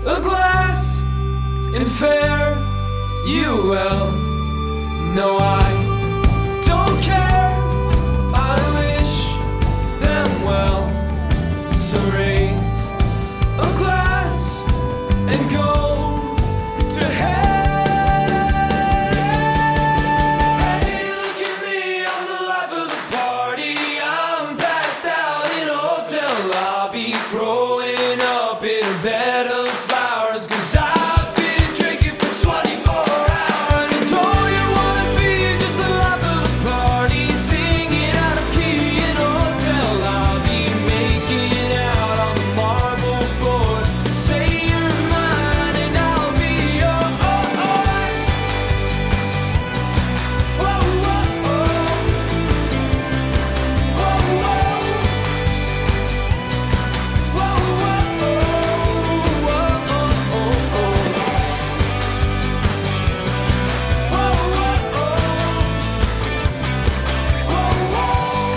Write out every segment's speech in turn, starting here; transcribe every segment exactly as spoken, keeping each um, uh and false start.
a glass and fare you well. No, I don't care, I wish them well. So raise a glass and go to hell. Hey, look at me, I'm the life of the party. I'm passed out in a hotel lobby, growing up in a bed of flowers, 'cause I've been drinking for twenty-four hours. And don't you wanna be just the life of the party, singing out of key in a hotel lobby, making out on the marble floor. Say you're mine and I'll be yours. Whoa, whoa, whoa. Whoa, whoa. Whoa, whoa, whoa. Whoa, oh, oh. Whoa, whoa, oh. Whoa, whoa.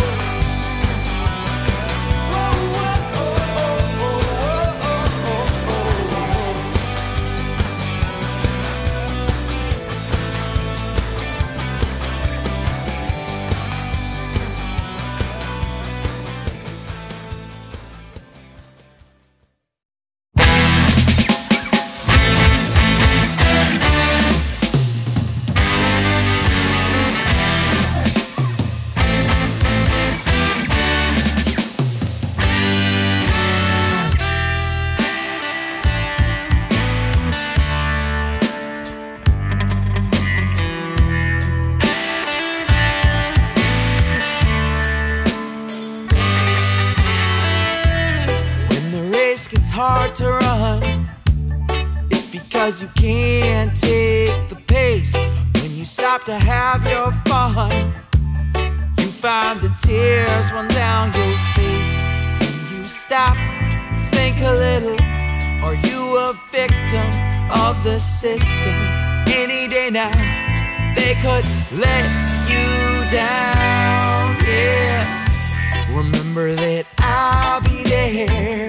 When the race gets hard to run, it's because you can't take the pace. When you stop to have your fun, you find the tears run down your face. When you stop, think a little. Are you a victim of the system? Any day now, they could let you down, yeah. Remember that I'll be there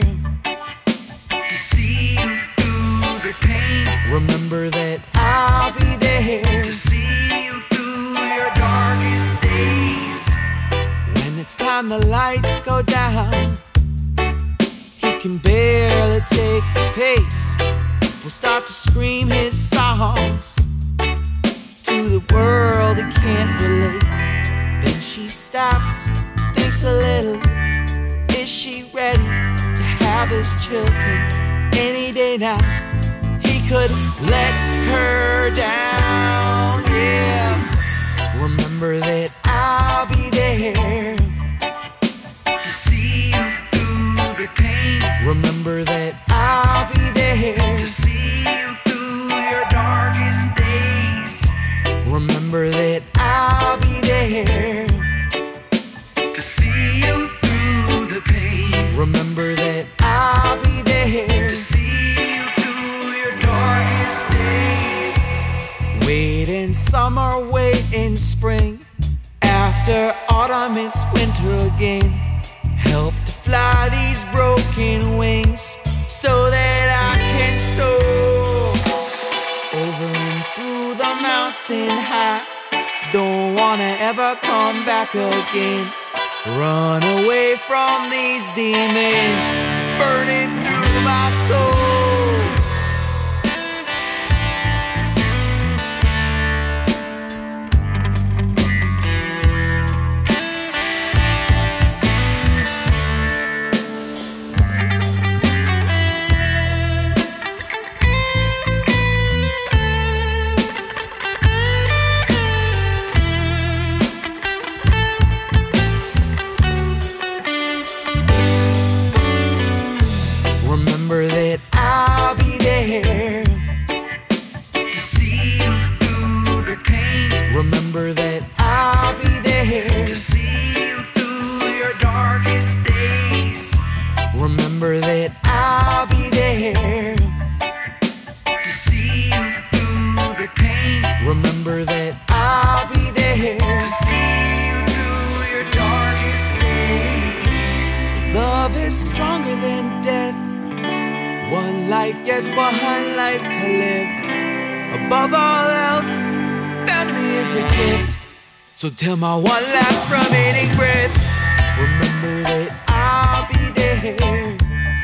to see you through the pain. Remember that I'll be there to see you through your darkest days. When it's time the lights go down, he can barely take the pace. Will start to scream his songs to the world that can't relate. Then she stops, thinks a little. Is she ready to have his children? Any day now, he could let her down, yeah. Remember that I'll be there to see you through the pain. Remember that I'll be there to see you through your darkest days. Remember that I'll be there to see you through the pain. Remember that I'll be there to see you through your darkest days. Wait in summer, wait in spring. After autumn, it's winter again. Help to fly these broken wings so that I can soar over and through the mountain high. Don't wanna ever come back again. Run away from these demons burning through my soul. Remember that I'll be there to see you through the pain. Remember that I'll be there to see you through your darkest days. Remember that I'll be there to see you through the pain. Remember that I'll be there to see you through your darkest days. Love is stronger than death. One life, yes, one life to live. Above all else, family is a gift. So till my one last remaining breath, remember that I'll be there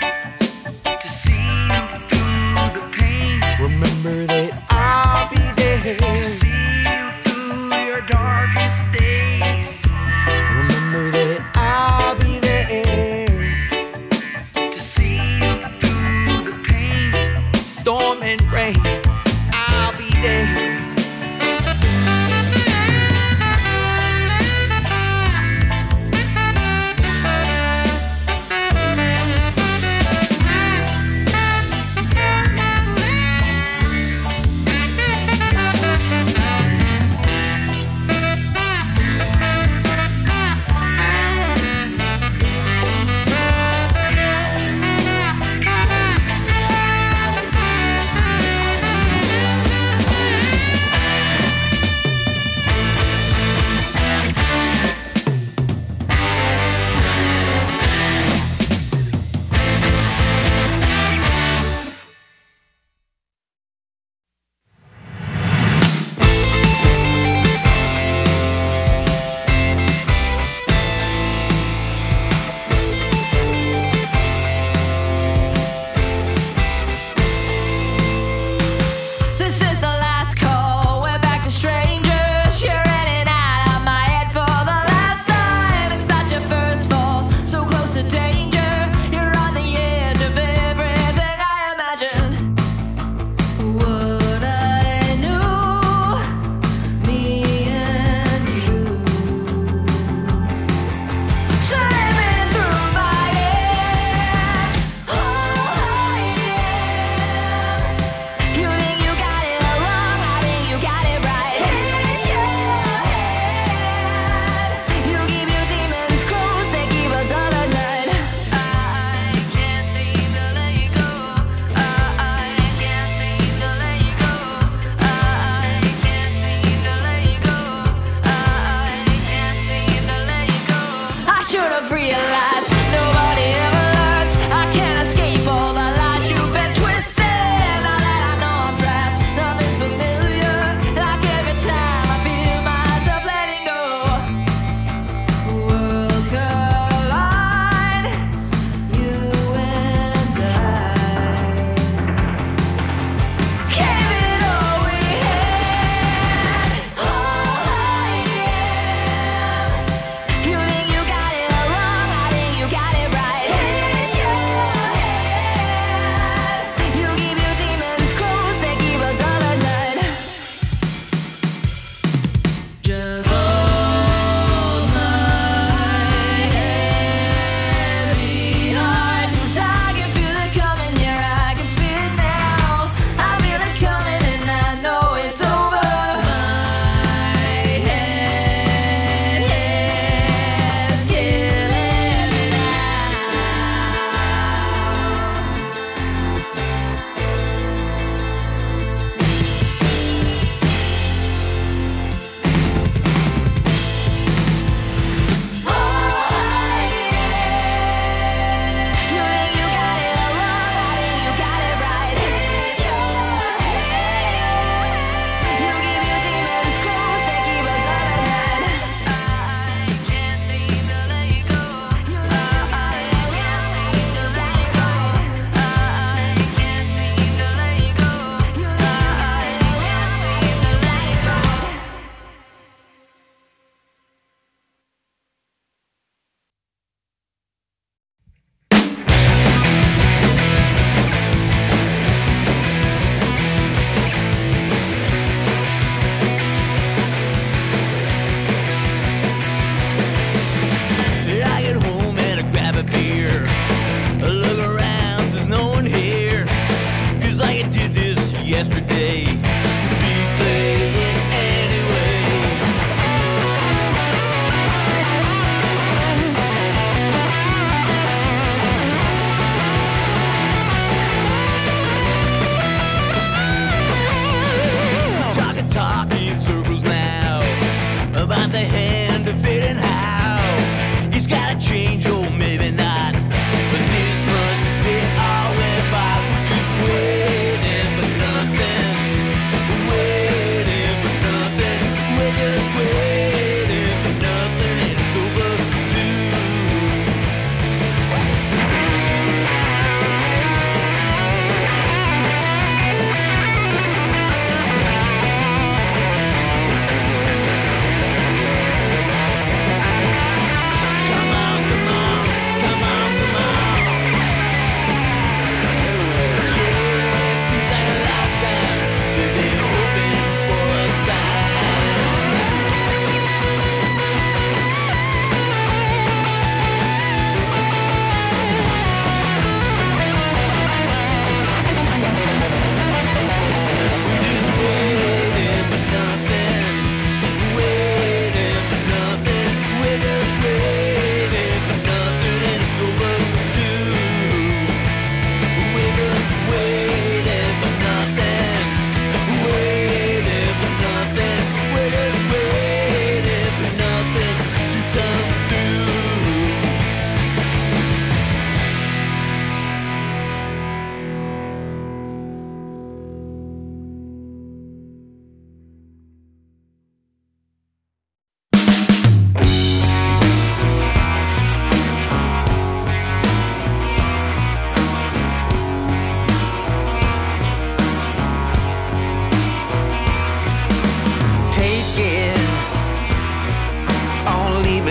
to see you through the pain. Remember that I'll be there to see you through your darkest days. Remember that I'll be there to see you through the pain. Storm and rain, I'll be there. You think you got it wrong?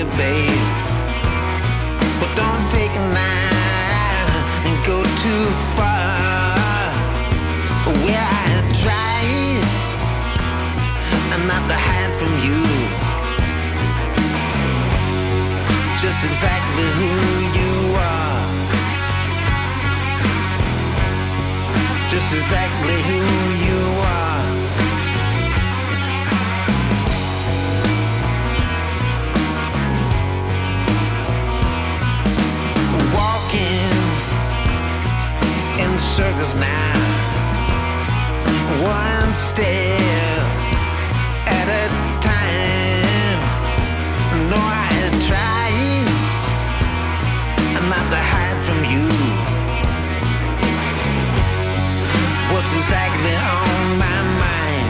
me, babe. But don't take a knife and go too far. Well, I tried not to hide from you, just exactly who you are, just exactly who you are. Walking in circles now, one step at a time. No, I had tried not to hide from you. What's exactly on my mind?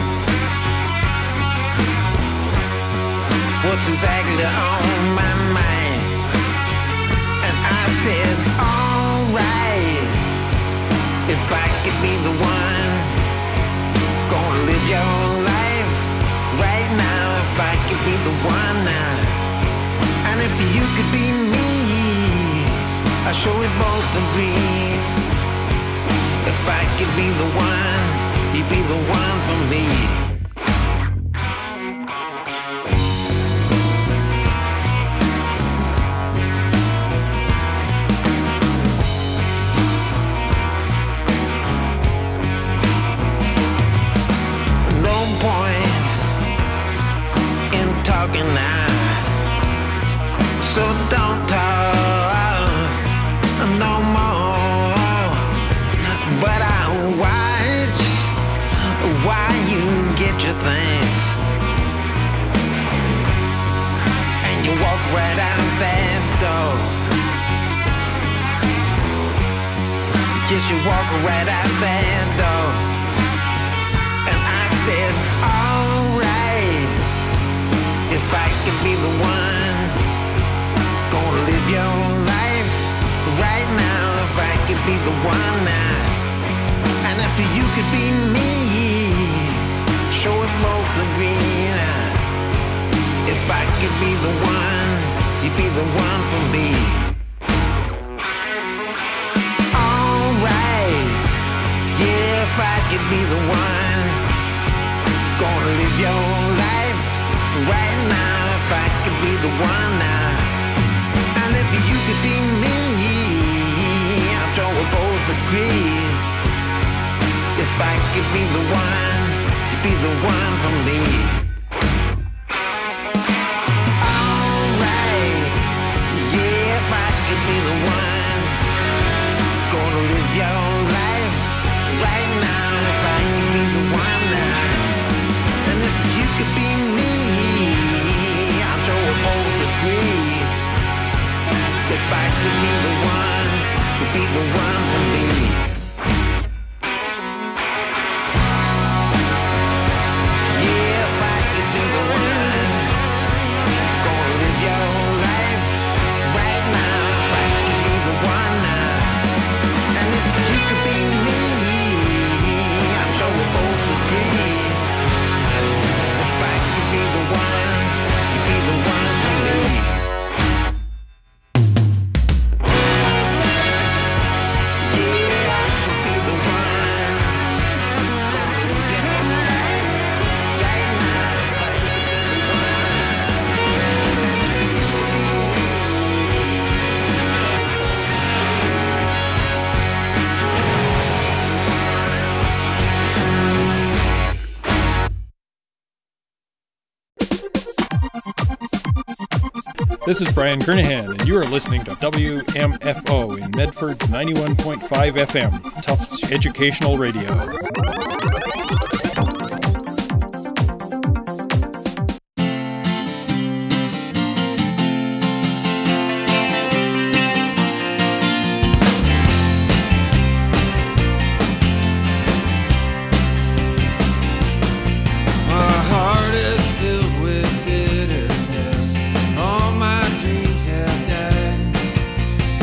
What's exactly on my mind? And I said, alright, if I could be the one, gonna live your life right now. If I could be the one now, and if you could be me, I'm sure we both agree. If I could be the one, you'd be the one for me. No point in talking now, so don't talk no more. But I watch why you get your things, and you walk right out that door. Yes, you walk right out that door. And I said, alright, if I could be the one, gonna live your life right now. If I could be the one now, and if you could be me, sure we both agree now. If I could be the one, you'd be the one for me. Alright, yeah, if I could be the one, gonna live your life right now. If I could be the one now, and if you could be me, I'm sure we'll both agree. If I could be the one, you'd be the one for me. Alright, yeah, if I could be the one, gonna live your life right now. If I could be the one now, and if you could be me, I'm sure we'll both agree. If I could be the one, you'd be the one for me. Yeah, if I could be the one, gonna live your life right now. If I could be the one now, and if you could be me, I'm sure we'll both agree. If I could be the one, you'd be the one for me. This is Brian Kernahan, and you are listening to W M F O in Medford ninety-one point five F M, Tufts Educational Radio.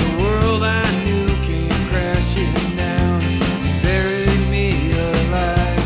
Crashing down, buried me alive.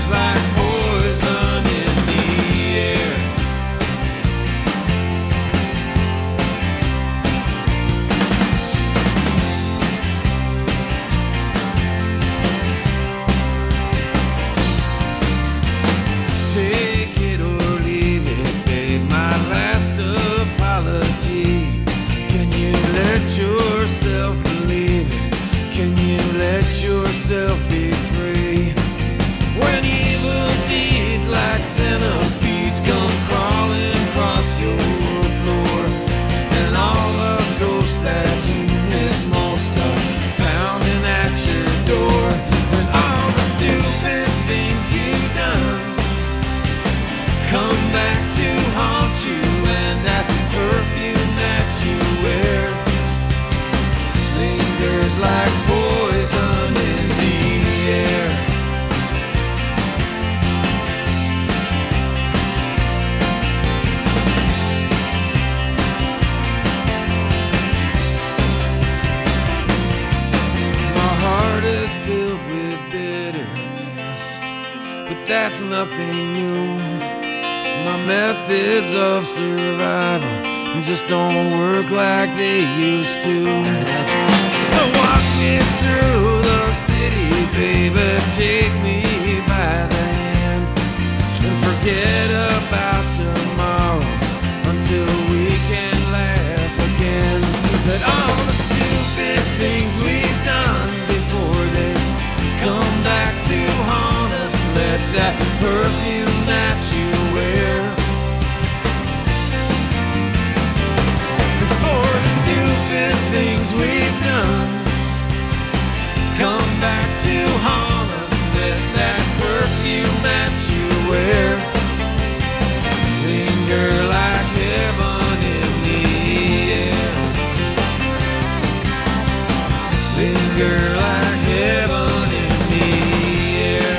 lingers like poison in the air. Take it or leave it, babe, my last apology. Can you let yourself believe it? Can you let yourself be free? When evil deeds like centipedes come crawling across your floor, and all the ghosts that you miss most are pounding at your door, and all the stupid things you've done come back to haunt you, and that perfume that you wear lingers like poison in the air. My heart is filled with bitterness, but that's nothing new. My methods of survival just don't work like they used to. So walk me through the city, baby, take me by the hand, and forget about tomorrow until we can laugh again. But all the stupid things we've done before they come back to haunt us, let that perfume that you wear, for the stupid things we've done come back to haunt us, let that perfume that you wear linger like heaven in the air, linger like heaven in the air.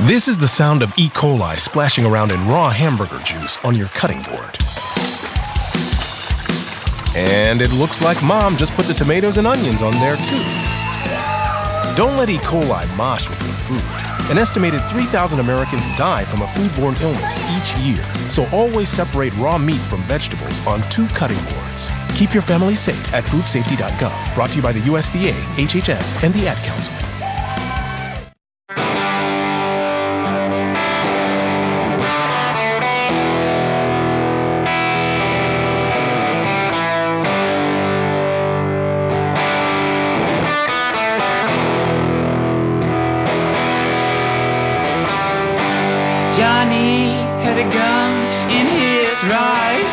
This is the sound of E. coli splashing around in raw hamburger juice on your cutting board. And it looks like Mom just put the tomatoes and onions on there too. Don't let E. coli mosh with your food. An estimated three thousand Americans die from a foodborne illness each year, so always separate raw meat from vegetables on two cutting boards. Keep your family safe at food safety dot gov. Brought to you by the U S D A, H H S, and the Ad Council. Johnny had a gun in his right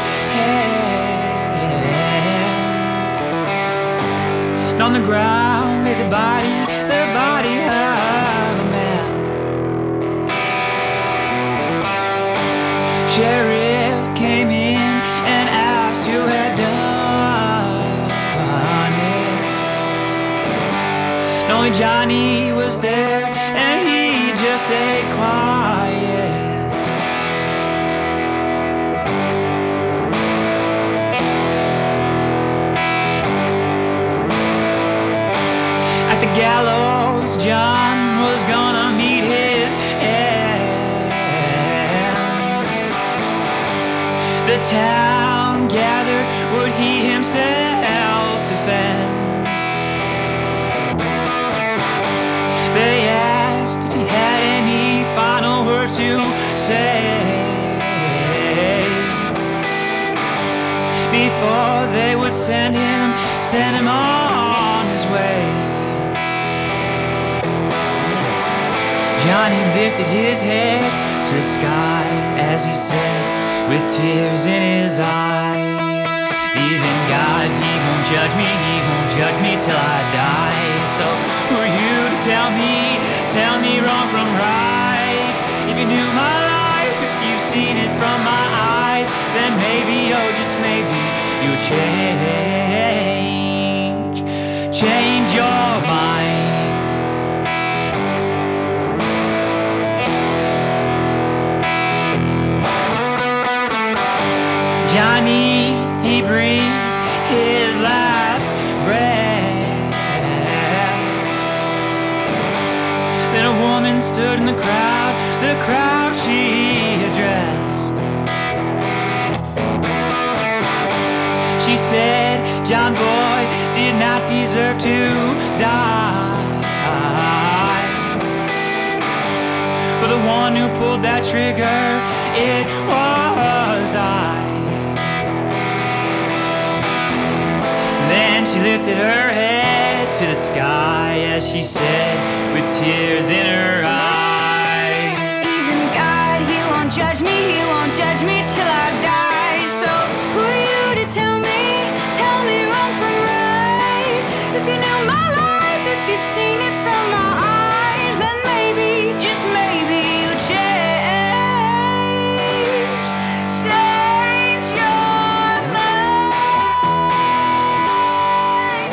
hand. And on the ground lay the body, the body of a man. Sheriff came in and asked who had done it. And only Johnny was there, and he just stayed quiet. At the gallows, John was gonna meet his end. The town gathered, would he himself defend? They asked if he had any final words to say before they would send him, send him on his way. Johnny lifted his head to the sky as he said, with tears in his eyes, even God, he won't judge me, he won't judge me till I die. So who are you to tell me, tell me wrong from right? If you knew my life, if you've seen it from my eyes, then maybe, oh just maybe, you'll change, change your mind. Johnny, he breathed his last breath. Then a woman stood in the crowd, the crowd she addressed. She said, John boy did not deserve to die. For the one who pulled that trigger, it was I. Then she lifted her head to the sky as she said, with tears in her eyes, even God, he won't judge me, he won't judge me till I die. So who are you to tell me, tell me wrong from right? If you knew my life, if you've seen it from my eyes, then maybe, just maybe, you'll change, change your mind.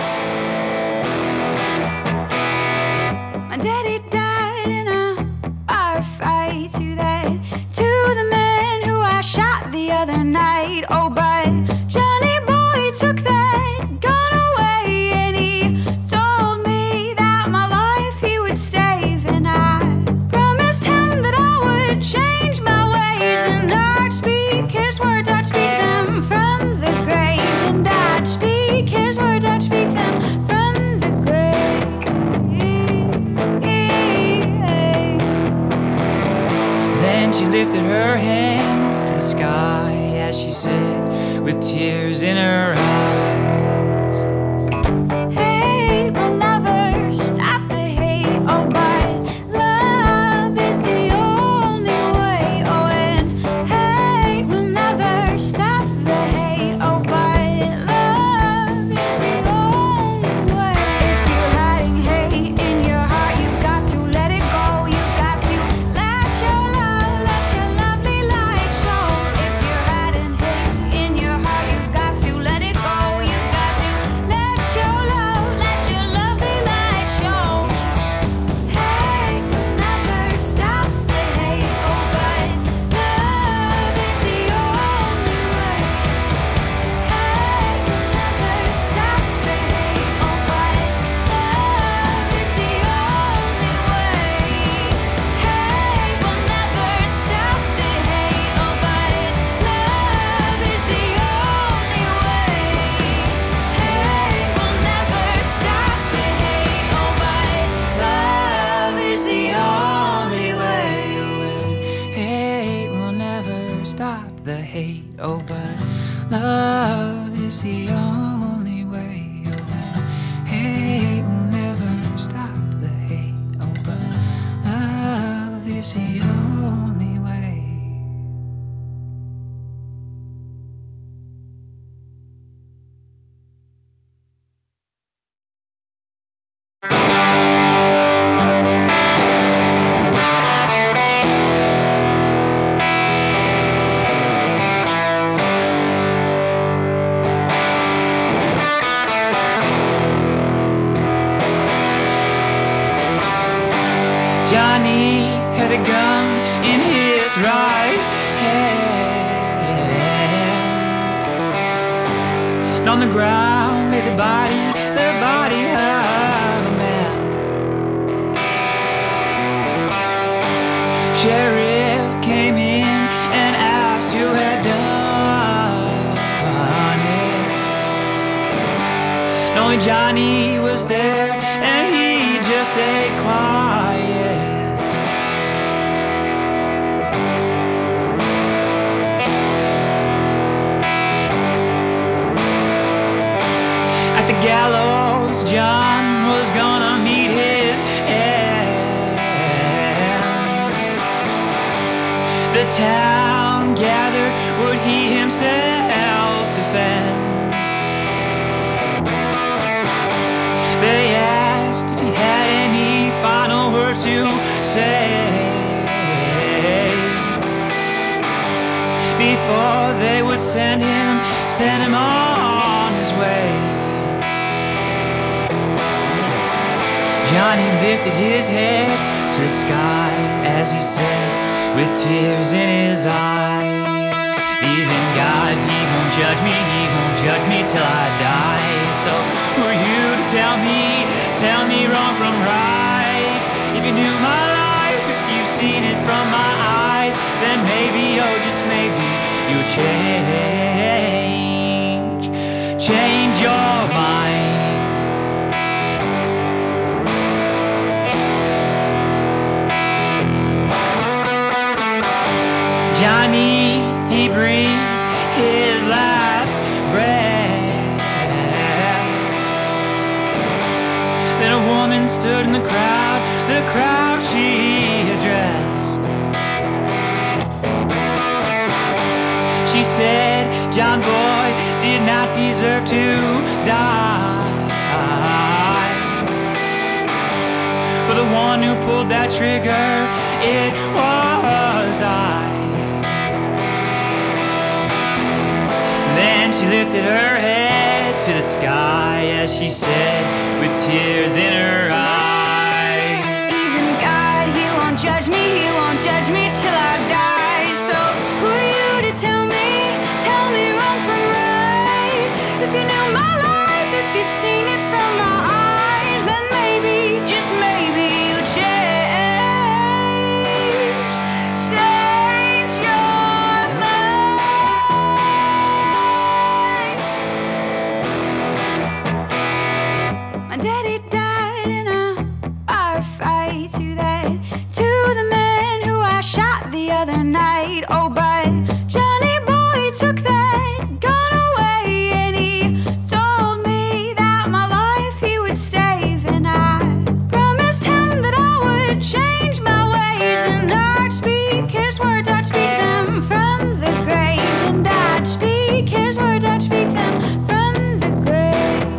My daddy died in a bar fight. To that, to the man who I shot the other night. Oh, but Johnny boy took that gun away, and he told me that my life he would save. And I promised him that I would change my ways, and I'd speak his words, I'd speak them from the grave. And I'd speak his words, I'd speak them from the grave. Then she lifted her hands to the sky as she said, with tears in her eyes, hate will never stop the hate. Oh, but love is the only way. Oh, and hate will never stop the hate. Oh, but love is the only way. If you're hiding hate in your heart, you've got to let it go. You've got to let your love, let your lovely light show. If you're hiding hate in your heart, you've got to let it go. hate. Oh, but love is the only way. Oh, hate will never stop the hate. Oh, but love is the only way. Johnny had a gun in his right hand, and on the ground lay the body, the body of a man. Sheriff came in and asked who had done it. And only Johnny was there, and he just stayed quiet. At the gallows, John was gonna meet his end. The town gathered, would he himself defend? They asked if he had any final words to say before they would send him, send him on his way. Johnny lifted his head to the sky as he said, with tears in his eyes, even God, he won't judge me, he won't judge me till I die. So who are you to tell me, tell me wrong from right? If you knew my life, if you've seen it from my eyes, then maybe, oh just maybe, you'll change, change your mind. Johnny, he breathed his last breath. Then a woman stood in the crowd, the crowd she addressed. She said, John boy did not deserve to die. For the one who pulled that trigger, it was I. Then she lifted her head to the sky as she said, with tears in her eyes, even God, he won't judge me, he won't judge me till I die. So who are you to tell me, tell me wrong from right? If you knew my life, if you've seen it from my eyes, then maybe, just maybe, you change, change your mind. My daddy died in a firefight. To that, to the man who I shot the other night. Oh, but Johnny boy took that gun away, and he told me that my life he would save. And I promised him that I would change my ways, and I'd speak his words, I'd speak them from the grave. And I'd speak his words, I'd speak them from the grave.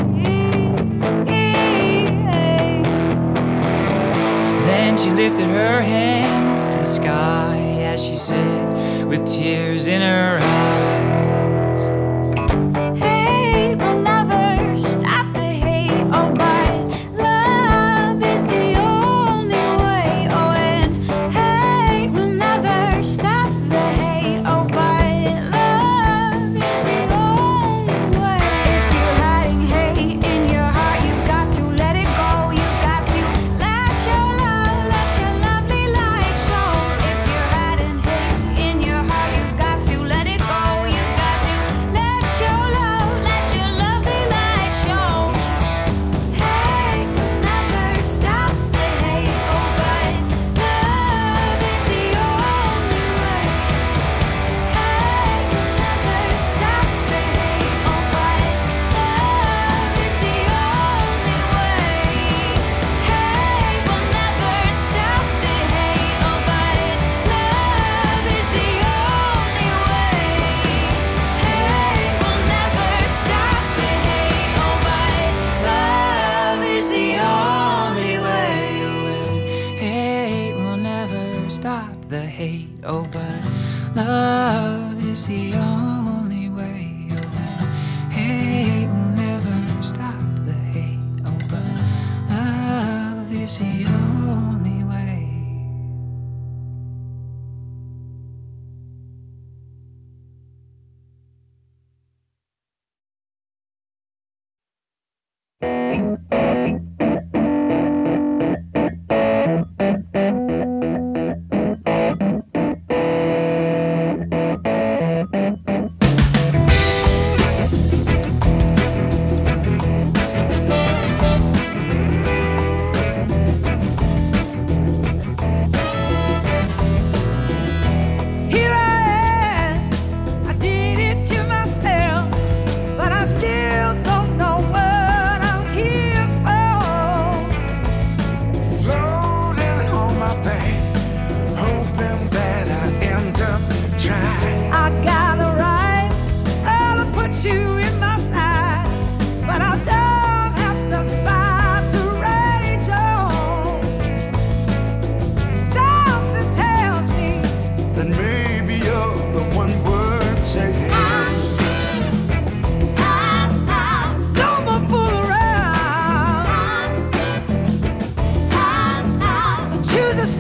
Then she lifted her hands to the sky as she said, with tears in her eyes, hate will never stop the hate. Oh, but love is the only way. Oh, and hate will never stop the hate. Oh, but love is the only way. If you're hiding hate in your heart, you've got to let it go. You've got to let your love, let your lovely light show. If you're hiding hate in your heart, you've got to let it go. You've got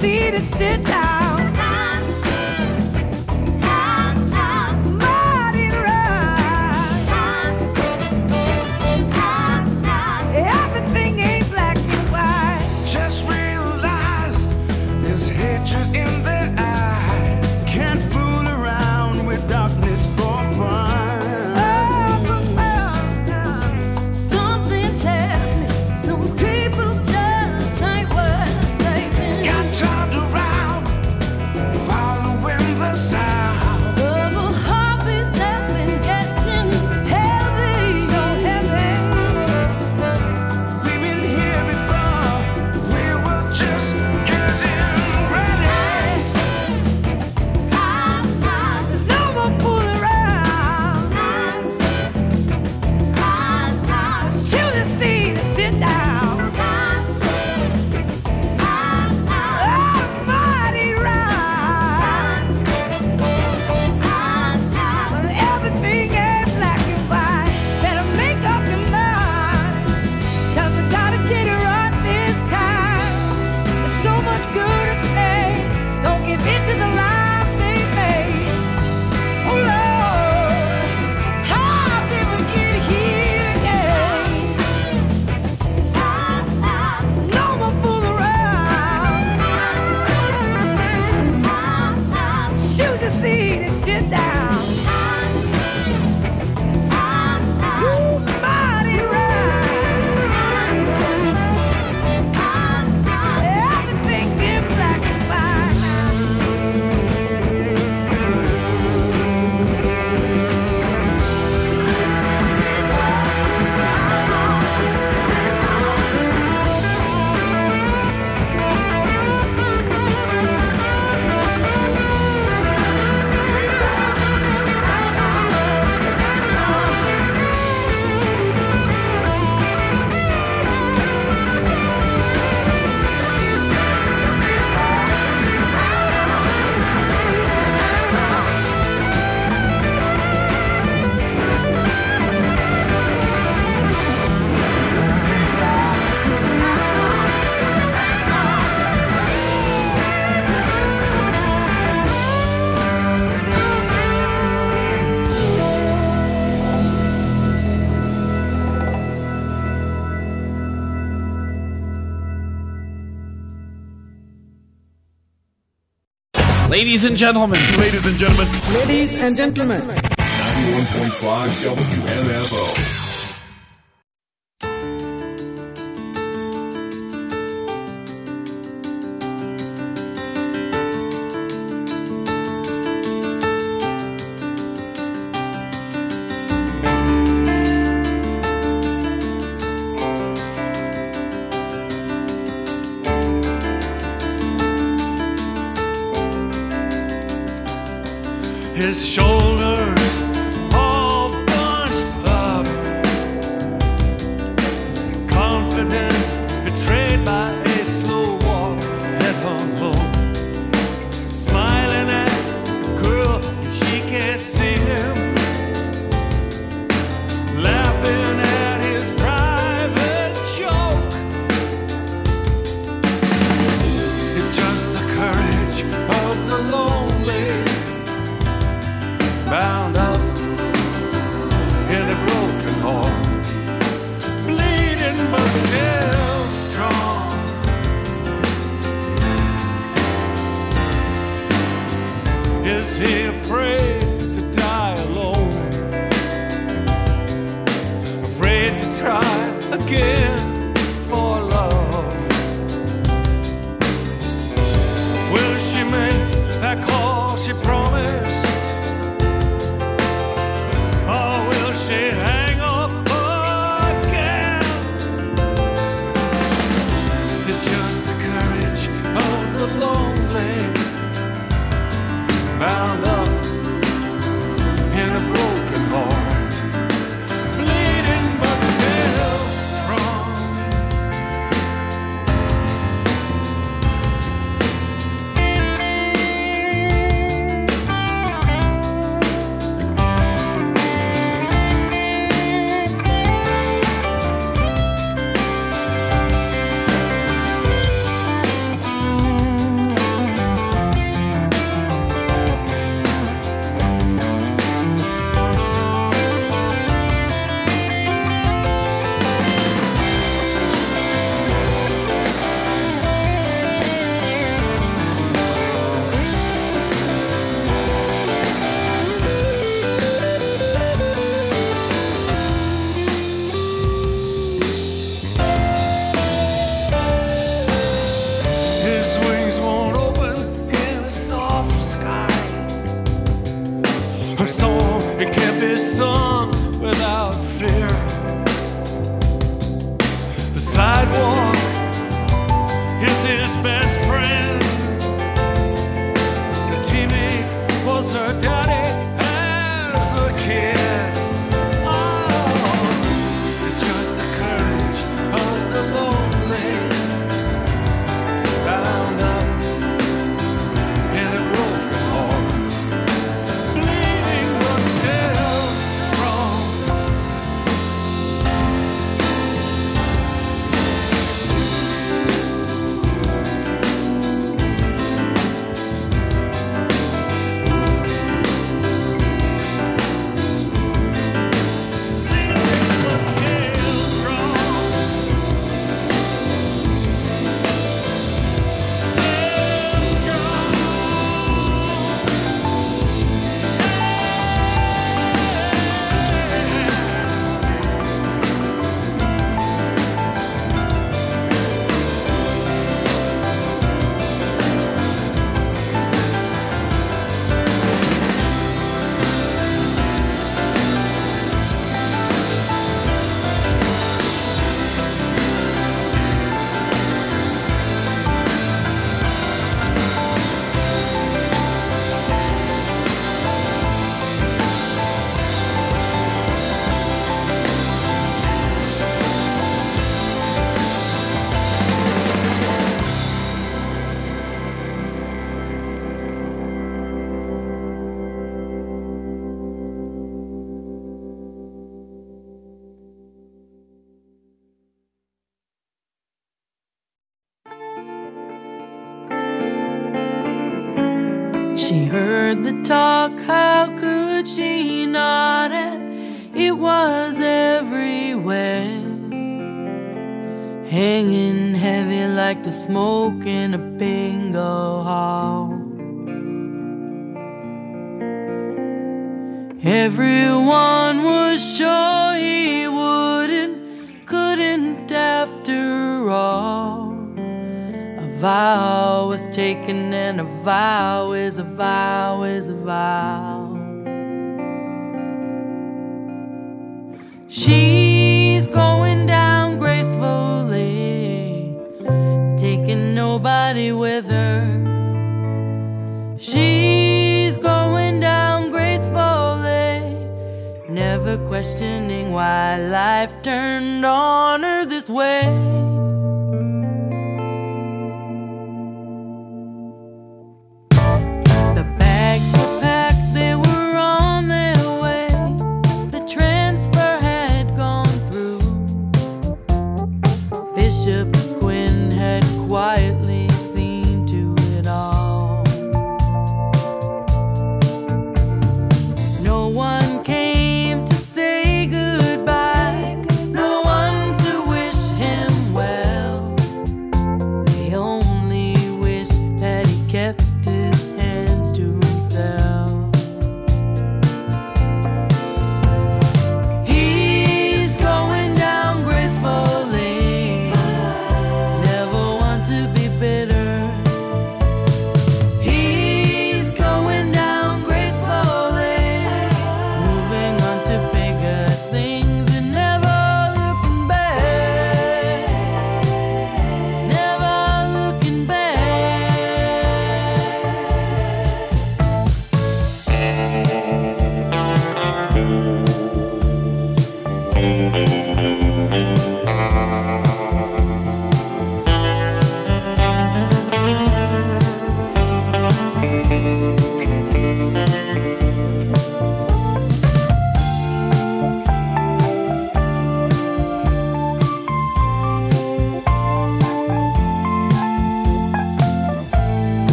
seat and sit down. Ladies and gentlemen. Ladies and gentlemen. Ladies and gentlemen. ninety-one point five W M F O. His shoulders all bunched up, confidence betrayed by a slow walk, head hung low, smiling at the girl, she can't see him, laughing at his private joke. It's just the courage of the lonely, bound up in a broken heart, bleeding but still strong. Is he afraid to die alone? Afraid to try again for love? Will she make that call she promised? Hang up again. It's just the courage of the lonely, bound up in a broken heart, bleeding but still strong. She heard the talk, how could she not have? It was everywhere, hanging heavy like the smoke in a bingo hall. Everyone was sure he wouldn't, couldn't after all. A vow was taken, and a vow is a vow is a vow. She's going down gracefully, taking nobody with her. She's going down gracefully, never questioning why life turned on her this way. The bags were packed, they were on their way. The transfer had gone through. Bishop Quinn had quietly seen to it all. No one came to say goodbye, no one to wish him well. They only wished that he kept his hands to himself. He's going down gracefully,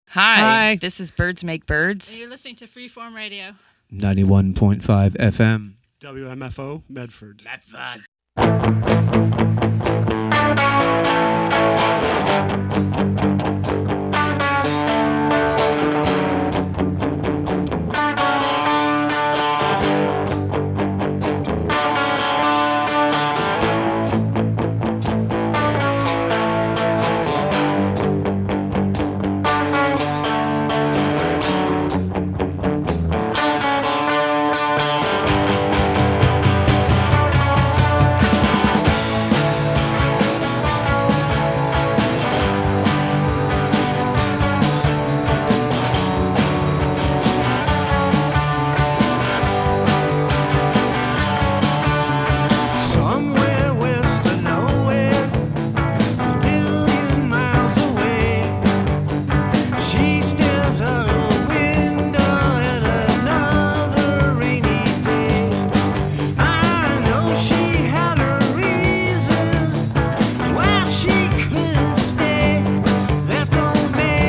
Hi. Hi. This is Birds Make Birds. And you're listening to Freeform Radio. ninety-one point five F M. W M F O, Medford. Medford.